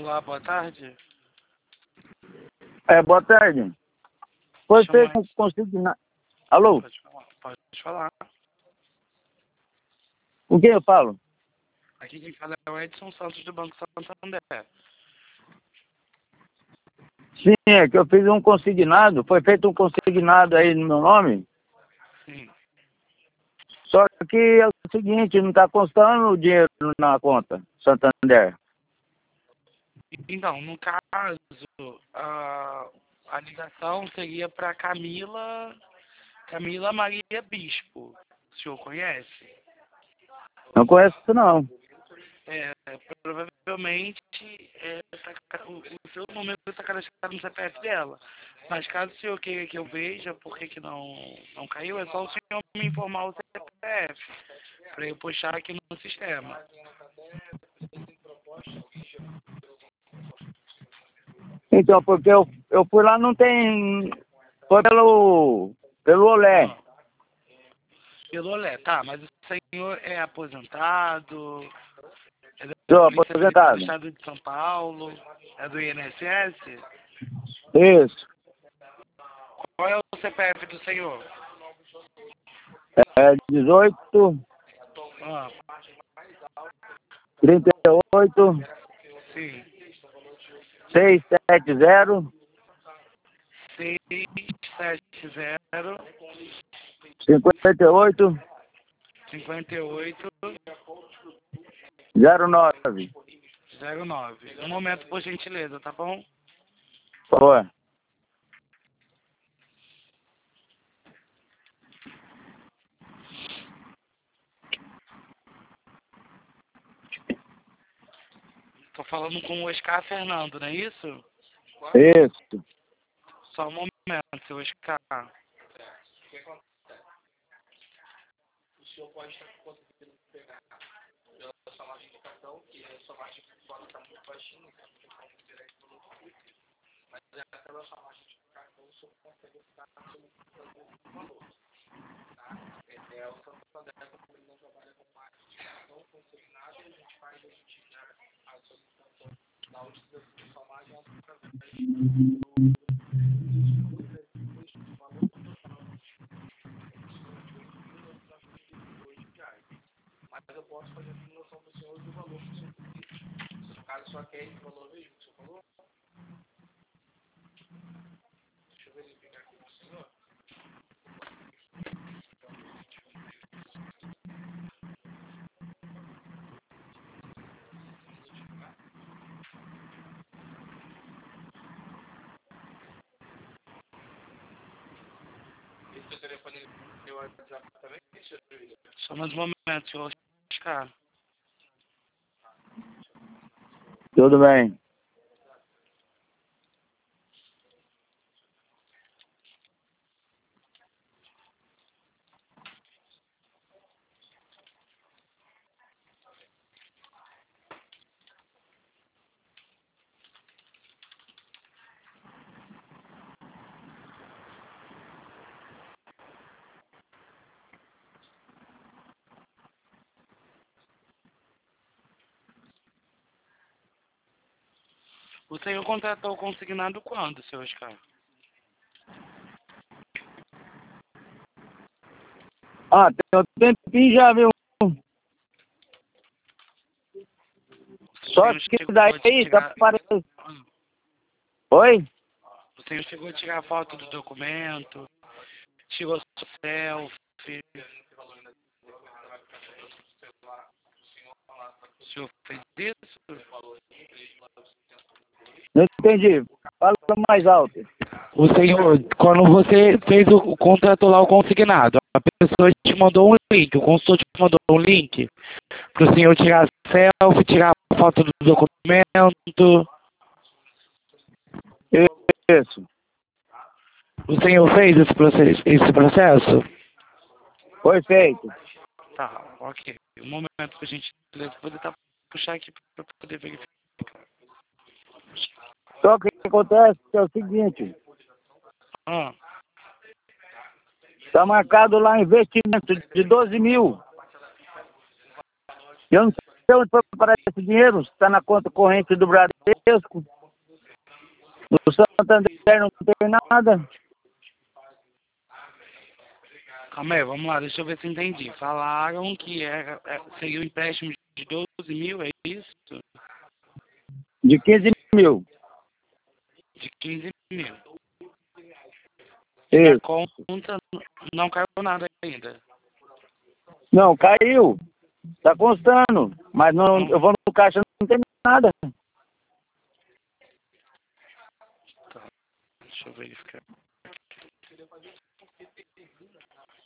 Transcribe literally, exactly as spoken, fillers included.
Olá, boa tarde. É, boa tarde. Foi Chama... feito um consignado. Alô? Pode falar. Pode falar. Com quem eu falo? Aqui quem fala é o Edson Santos do Banco Santander. Sim, é que eu fiz um consignado. Foi feito um consignado aí no meu nome. Sim. Só que é o seguinte, não está constando o dinheiro na conta Santander. Então, no caso, a, a ligação seria para Camila, Camila Maria Bispo. O senhor conhece? Não conheço, não. É, provavelmente é, tá, o, o seu número está cadastrado no C P F dela. Mas caso o senhor queira que eu veja por que, que não, não caiu, é só o senhor me informar o C P F para eu puxar aqui no sistema. Então, porque eu, eu fui lá, não tem... Foi pelo, pelo Olé. Ah, pelo Olé, tá, mas o senhor é aposentado, é da Sou Polícia Militar do aposentado. Estado de São Paulo, é do I N S S? Isso. Qual é o C P F do senhor? É dezoito, Ah, trinta e oito, sim. seiscentos e setenta, seis sete zero, cinquenta e oito, cinquenta e oito, zero nove. zero nove. Um momento, por gentileza, tá bom? Por favor. Tô falando com o Oscar Fernando, não é isso? Isso. Só um momento, seu Oscar. O senhor pode estar conseguindo pegar pela sua margem de cartão, que a sua margem de cartão está muito baixinha, então não tem como direto pelo Pix, mas pela sua margem de cartão o senhor consegue estar solicitando o valor. Tá? É, o Santander, como ele não trabalha com margem de cartão consignado, a gente faz, a gente já a solicitação da utilização da sua margem através do valor total mas eu posso fazer a simulação do senhor do valor que o senhor precisa. Se no caso só quer esse valor mesmo que o senhor falou, deixa eu verificar aqui pro senhor. Esse seu telefone é o WhatsApp também, senhor William? Só mais um momento, senhor Oscar. Tudo bem. O senhor contratou o consignado quando, senhor Oscar? Ah, tem um tempinho já, viu? Só que daí tá parecendo... Oi? O senhor chegou a tirar foto do documento, tirou selfie. O senhor fez isso? Não entendi. Fala mais alto. O senhor, quando você fez o contrato lá, o consignado, a pessoa te mandou um link, o consultor te mandou um link para o senhor tirar selfie, tirar foto do documento. Isso. O senhor fez esse processo? Esse processo? Foi feito. Tá, ok. Um momento pra gente poder tá, puxar aqui para poder verificar. Só que o que acontece é o seguinte. Ah, Está marcado lá investimento de doze mil. Eu não sei onde foi para esse dinheiro. Está na conta corrente do Bradesco. Bradesco. No Santander não tem nada. Calma aí, vamos lá, deixa eu ver se eu entendi. Falaram que era, é, seria um empréstimo de doze mil, é isso? De quinze mil. De quinze mil. E na Isso. conta não caiu nada ainda. Não, caiu. Tá constando. Mas não, eu vou no caixa, não tem nada. Tá, deixa eu verificar.